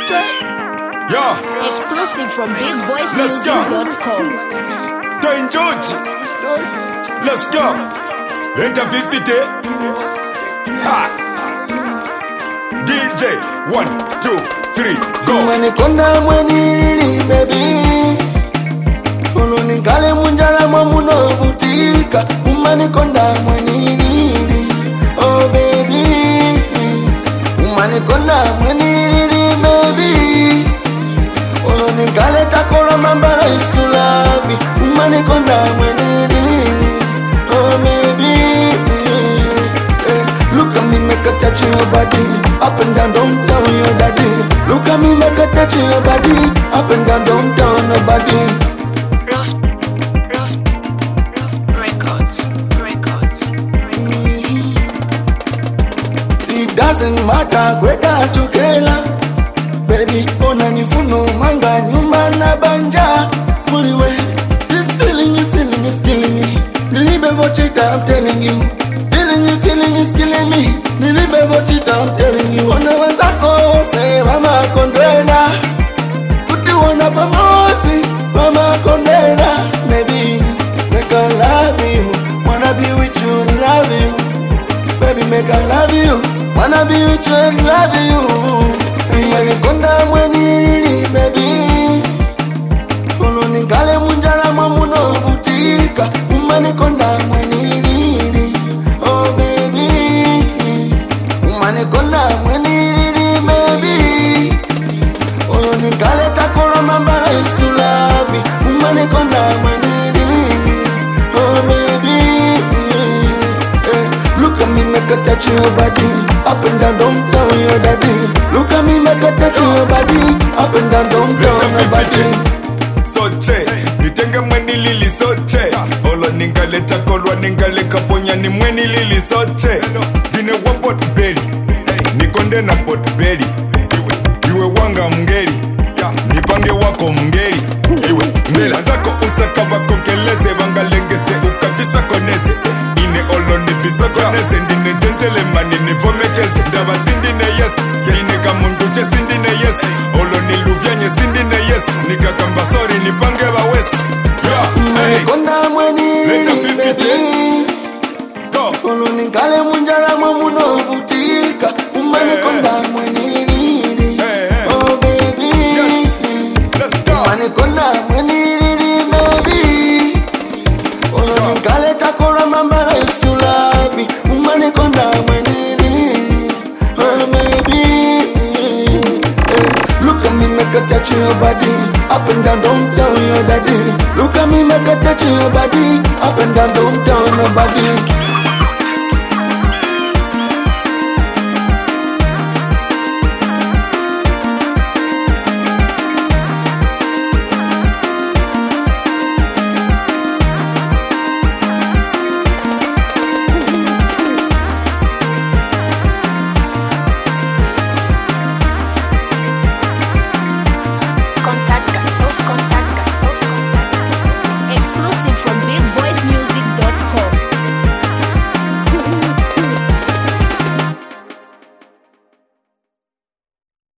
Yeah. Exclusive from BigVoiceMusic.com. Dwayne George. Let's go. Enter Vivite. Ha. DJ 1, 2, 3, go. Umanikonda mwenilili baby, ununikale munjala mwamuno vutika. Umanikonda mwenilili, oh baby. Umanikonda mwenilili baby, ununikale takolo mambala isulabi. Umanikonda mwenilili, oh baby. Look at me, make a touch your body. Up and down, don't tell your daddy. Look at me, make a touch your body. Up and down, don't tell nobody. Rough records. It doesn't matter, kweda chukela. Baby, ona nifuno manga nyumba na banja. Muliwe, this feeling is killing me. Nilibe vochita, I'm telling you. Feeling is killing me. Nilibe vochita, I'm telling you. Ona wazako, say mama kondena. Utiwana pamosi, mama kondena. Maybe, make I love you. Wanna be with you and love you. Baby, make I love you. Wanna be with you and love you. Umanikonda mwenilili, baby. Ununikale munjala mwamuno vutika. Umanikonda mwenilili, oh baby. Umanikonda mwenilili, baby. Ununikale takolo mambala isulabi. Umanikonda mwenilili, oh baby. Look at me, make a touch your body. Up and down, don't tell your daddy. Look at me, make a touch your body. Up and down, don't tell nobody. Soche, nitenge mweni lili soche. Olo ningale takolwa ningale kaponya ni mweni lili soche. Dine wa potbeli, nikonde na potbeli. Iwe wanga mngeli, nipange wako mngeli. Iwe mbela zako usaka wako keleze. Wangalengese ukavisa koneze. Ine olo ni visa koneze. Ndine gentleman nivomekeze. Dava sindine yes, dine kamunduche sindine yes. Olo ni luvyanye sindine yes. Nikakamba sorry nipange wa wesi. Umanikonda mwenilili baby, ununikale munjala mwamuno vutika. Umanikonda mwenilili, oh baby. Umanikonda mwenilili baby, ununikale takolo mambala isulabi. Umanikonda mwenilili, oh baby. Look at me, make a touch your body. Up and down, don't tell your daddy. Look at me, make a touch your body. Up and down, don't tell nobody.